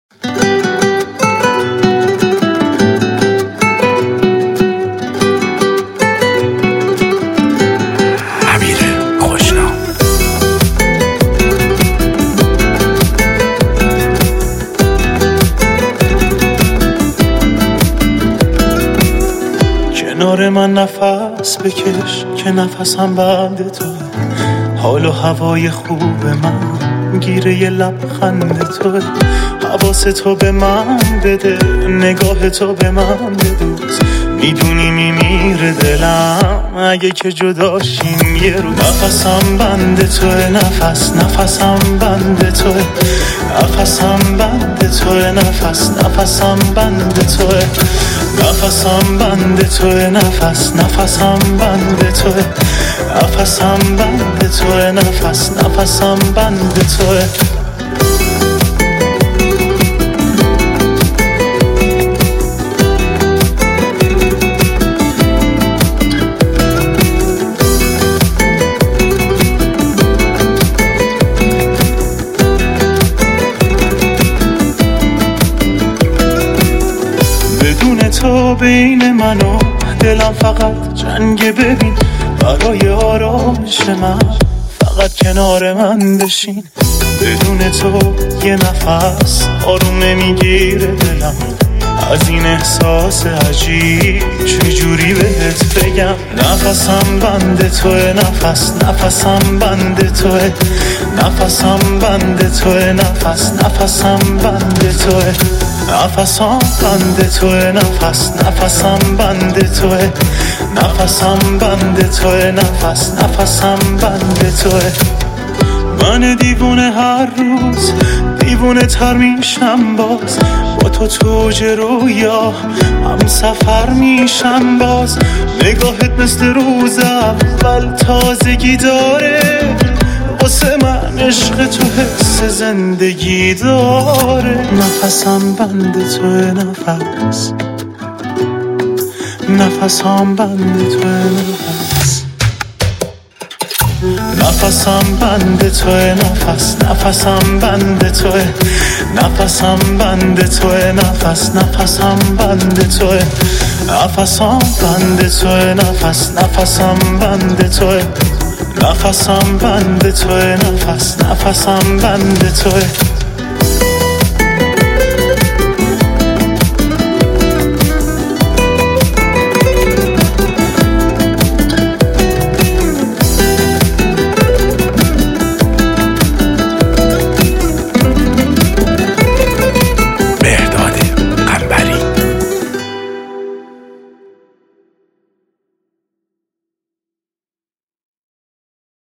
کنار من نفس بکش که نفسم بند توه، حال و هوای خوب من گیره ی لبخند توه. حواس تو به من بده، نگاه تو به من بدوز، میدونی میمیره دلم اگه که جداشیم یه روز. نفسم بند توه، نفسم بند توه، نفسم بند توه، نفسم بند توه، نفسم بند توه، نفسم بند توه، نفسم بند توه، نفسم بند توه. بدون تو بین من و دلم فقط جنگ، ببین برای آرامش من فقط کنار من بشین. بدون تو یه نفس آروم نمیگیره دلم، از این احساس عجیب چجوری بهت بگم. نفسم بند توه، نفسم بند توه، نفسم بند توه، نفسم بند توه، نفسم بند توه، نفسم بند توه، نفسم بند توه، نفسم بند توه. من دیوونه هر روز دیوونه تر میشم باز، با تو توج رویا هم سفر میشم باز. نگاهت مثل روز اول تازگی داره، واسه من عشق تو حس زندگی داره. نفسم بند توه، نفسم بند توه، نفسم بند توه، نفسم بند توه، نفسم بند توه، نفسم بند توه، نفسم بند توه، نفسم بند توه، نفسم بند توه، نفسم بند توه.